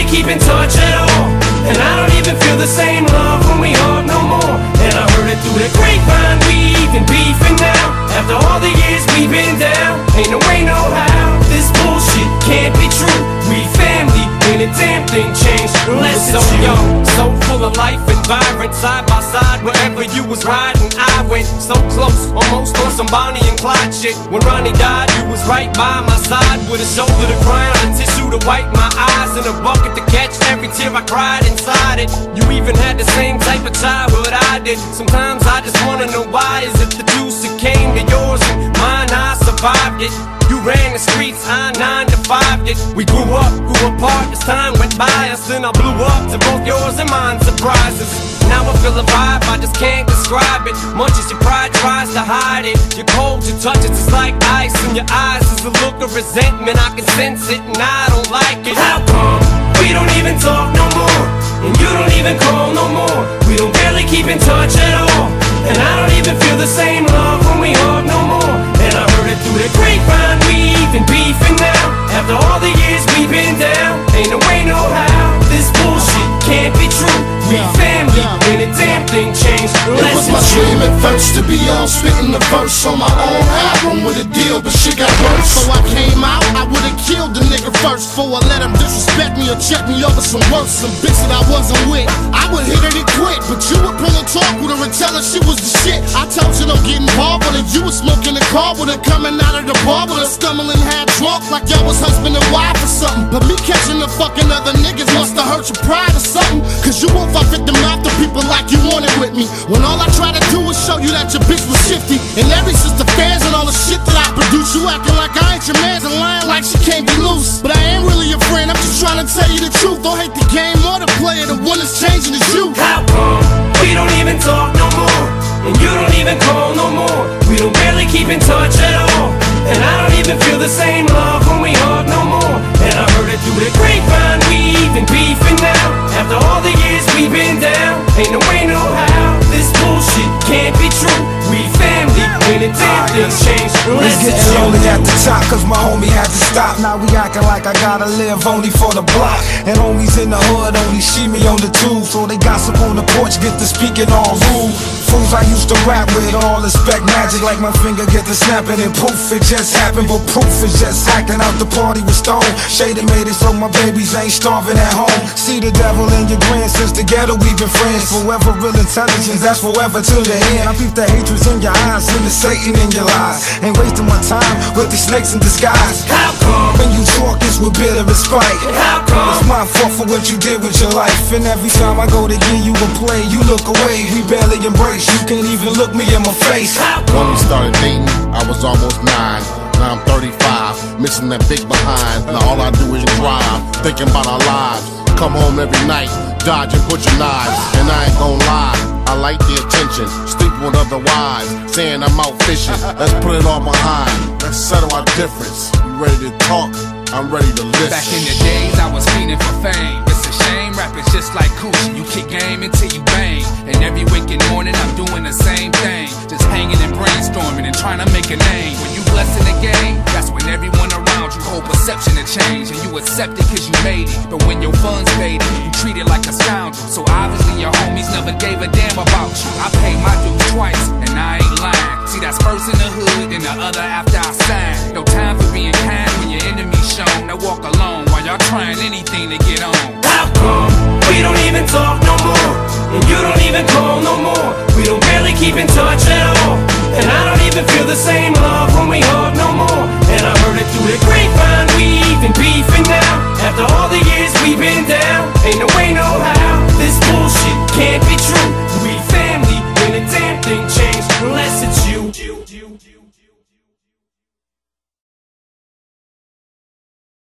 keep in touch at all. And I don't even feel the same love when we hug no more. And I heard it through the grapevine, we even beefing now. After all the years we've been down, ain't no way, no how, this bullshit can't be true. We family, ain't a damn thing changed unless it's so young, so full of life and vibrant, side by side wherever you was riding. I went so close, almost on some Bonnie and Clyde shit. When Ronnie died, you was right by my side, with a shoulder to cry on, a tissue to wipe my eyes, and a bucket to catch every tear I cried inside it. You even had the same type of childhood I did. Sometimes I just wanna know why is it the deuce that came to yours and mine, I survived it. You ran the streets, I 9 to 5 it. We grew up, grew apart as time went by us, then I blew up to both yours and mine surprises. Now I feel a vibe, I just can't describe it. Much as your pride tries to hide it, you're cold, you touch it, it's like ice in your eyes. Is a look of resentment, I can sense it and I don't like it. How come we don't even talk no more? And you don't even call no more. We don't barely keep in touch at all. And I don't even feel the same love when we hug no more. And I heard it through the grapevine, we even beefing now. After all the years we've been down, ain't no way, no how, this bullshit can't be true. We family, ain't a damn thing changed unless it was my dream at first to be on spitting the verse on my own album with a deal, but shit got worse. So I came out, I would've killed the nigga first before I let him disrespect me or check me over some worse. Some bitch that I wasn't with, I would hit it and quit. But you would pull a talk with her and tell her she was the shit. I told you don't get involved with her. You was smoking a car with her, coming out of the bar with her, stumbling half drunk like y'all was husband and wife or something. But me catching the fucking other niggas must've hurt your pride or something. Cause you won't fuck at the mouth to people like you wanted with me, when all I try to do is show you that your bitch was shifty. And every sister fans and all the shit that I produce, you acting like I ain't your man's and lying like she can't be loose. But I ain't really your friend, I'm just trying to tell you the truth. Don't hate the game or the player, the one that's changing is you. How come we don't even talk no more? And you don't even call no more. We don't barely keep in touch at all. And I don't even feel the same love when we hug no more. And I heard it through the grapevine, we even beefing now. After all the years we've been down, ain't no way, no how, this bullshit can't be true. We family, when the damn things change unless it's you. Lonely at the top cause my homie had to stop. Now we acting like I gotta live only for the block. And homies in the hood only see me on the tube, so they gossip on the porch, get to speaking all rude. Fools I used to rap with all expect magic, like my finger get to snapping and poof, it just happened. But proof is just acting out the party with Stone. Shady made it so my babies ain't starving at home. See the devil in your grand, since the ghetto we've been friends. Forever real intelligence, that's forever till the end. I peep the hatreds in your eyes and the Satan in your lies. Ain't wasting my time with these snakes in disguise. How come when you talk it's with bitter and spite? How come it's my fault for what you did with your life? And every time I go to give you a play, you look away. We barely embrace, you can't even look me in my face. When we started dating, I was almost 9. Now I'm 35, missing that big behind. Now all I do is drive, thinking about our lives. Come home every night, dodging butcher knives. And I ain't gon' lie, I like the attention. Sleep with other wives, saying I'm out fishing. Let's put it all behind, let's settle our difference. You ready to talk? I'm ready to listen. Back in the days I was fiending for fame. It's a shame, rapping's just like coochie. You kick game until you bang. And every waking morning I'm doing the same thing, just hanging and brainstorming and trying to make a name. When you blessing the game, that's when everyone around you hold perception to change. And you accept it cause you made it. But when your funds faded, you treat it like a scoundrel. So obviously your homies never gave a damn about you. I paid my dues twice and I ain't lying. See, that's first in the hood and the other after I sign. No time for being kind when your enemy's shown. Now walk alone while y'all trying anything to get on. How come we don't even talk no more? And you don't even call no more. We don't barely keep in touch at all. And I don't even feel the same love when we hug no more. And I heard it through the grapevine, we even beefing now. After all the years we've been down, ain't no way, no